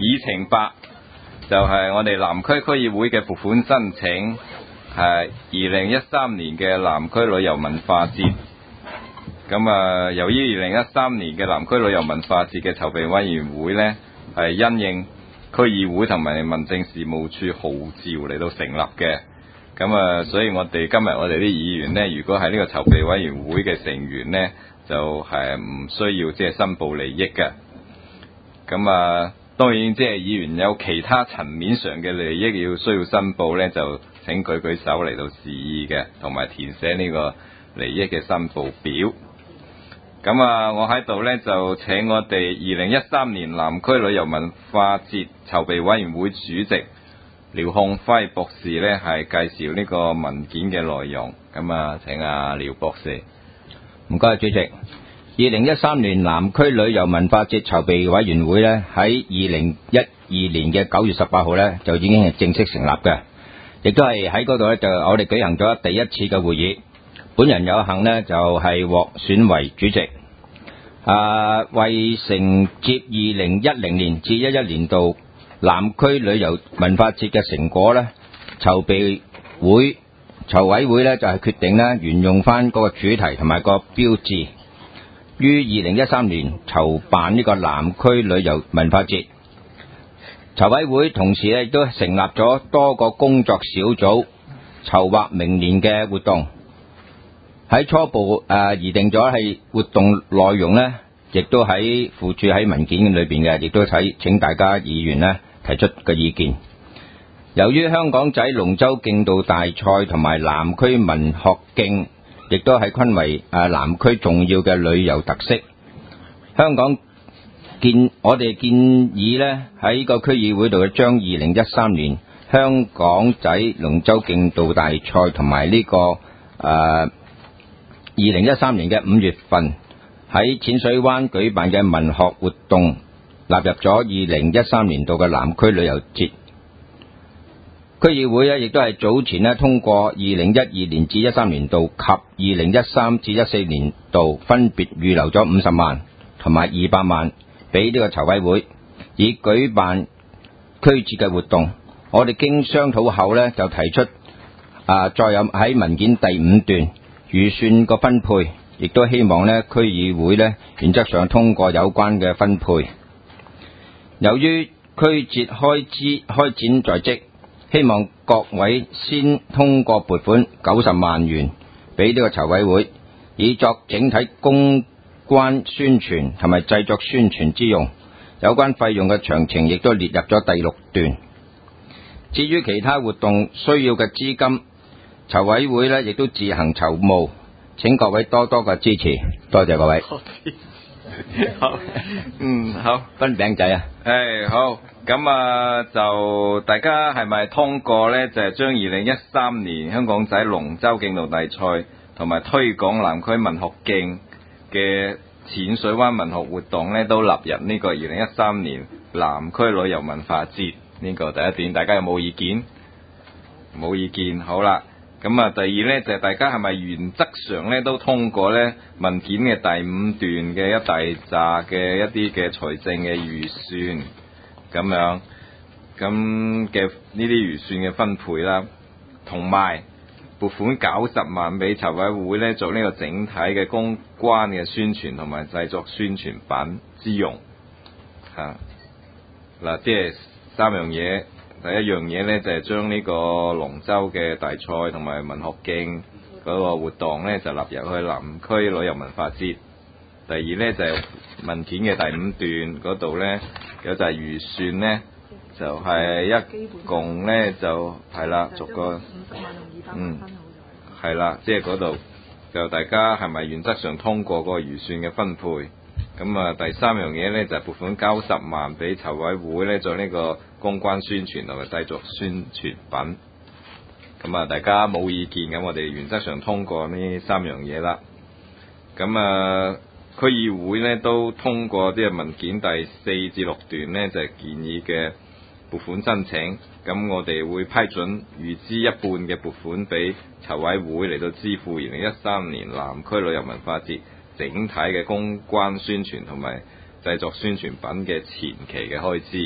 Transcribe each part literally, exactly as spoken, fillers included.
議程八就係我哋南區區議會嘅撥款申請，係二零一三年嘅南區旅遊文化節。咁啊，由於二零一三年嘅南區旅遊文化節嘅籌備委員會呢，係因應區議會同埋民政事務處號召嚟到成立嘅。咁啊，所以我哋今日我哋啲議員呢，如果係呢個籌備委員會嘅成員呢，就係唔需要即係申報利益嘅。咁啊，當然即係議員有其他層面上嘅利益要需要申報呢，就請舉舉手嚟到示意嘅，同埋填寫呢個利益嘅申報表。咁啊，我喺度呢，就請我哋二零一三年南區旅遊文化節籌備委員會主席廖漢輝博士呢，係介紹呢個文件嘅內容。咁啊，請阿廖博士。 唔該，主席。二零一三年南區旅遊文化節籌備委員會呢，喺二零一二年嘅九月十八號呢，就已經係正式成立嘅，亦都係喺嗰度呢，就我哋舉行咗第一次嘅會議。本人有幸呢，就係獲選為主席，啊，為承接二零一零年至一一年度南區旅遊文化節嘅成果呢，籌備會籌委會呢，就係決定呢，沿用翻嗰個主題同埋個標誌，於二零一三年籌辦呢個南區旅遊文化節。籌委會同時呢，亦都成立咗多個工作小組，籌劃明年嘅活動。喺初步誒擬定咗係活動內容呢，亦都喺附註喺文件裏邊嘅，亦都睇請大家議員呢提出嘅意見。由於香港仔龍舟競渡大賽同埋南區文學徑，亦都係昆為誒南區重要嘅旅遊特色。香港建我哋建議呢，喺個區議會度將二零一三年香港仔龍舟競渡大賽同埋呢個誒。呃二零一三年嘅五月份喺淺水灣舉辦嘅文學活動納入咗二零一三年度嘅南區旅遊節。區議會咧亦都係早前咧通過二零一二年至一三年度及二零一三至一四年度分別預留咗五十萬同埋二百萬俾呢個籌委會，以舉辦區節嘅活動。我哋經商討後咧就提出啊，再有喺文件第五段預算個分配，亦都希望呢區議會呢原則上通過有關嘅分配。由於區節開支開展在即，希望各位先通過撥款九十萬元俾呢個籌委會，以作整體公關宣傳同埋製作宣傳之用。有關費用嘅詳情亦都列入咗第六段。至於其他活動需要嘅資金，籌委會呢亦都自行籌募，請各位多多嘅支持，多謝各位。 好，嗯，好， 分餅仔啊！ 誒，好，咁啊，就大家係咪通過呢？就係將二零一三年香港仔龍舟競渡大賽同埋推廣南區文學徑嘅淺水灣文學活動呢，都納入呢個二零一三年南區旅遊文化節呢個第一點，大家有冇意見？冇意見，好啦。咁啊，第二呢，就係、是、大家係咪原則上呢都通過呢文件嘅第五段嘅一大紮嘅一啲嘅財政嘅預算咁樣，咁嘅呢啲預算嘅分配啦，同埋撥款九十萬俾籌委會呢做呢個整體嘅公關嘅宣傳同埋製作宣傳品之用嚇。嗱、啊，即係三樣嘢。第一樣嘢呢，就係將呢個龍舟嘅大賽同埋文學徑嗰個活動呢，就納入去南區旅遊文化節。第二呢，就係、是、文件嘅第五段嗰度呢，有就係預算呢，就係、是、一共呢，就係啦，逐個嗯係啦，即係嗰度就大家係咪原則上通過嗰個預算嘅分配？咁啊，第三樣嘢呢，就係、是、撥款九十萬俾籌委會呢，做呢個公關宣傳同埋製作宣傳品。咁啊，大家冇意見，咁我哋原則上通過呢三樣嘢啦。咁啊，區議會呢都通過啲文件第四至六段呢，就係、是、建議嘅撥款申請。咁我哋會批准預支一半嘅撥款俾籌委會嚟到支付二零一三年南區旅遊文化節整體嘅公關宣傳同埋製作宣傳品嘅前期嘅開支。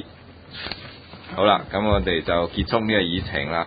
好啦，咁我哋就結束呢個議程啦。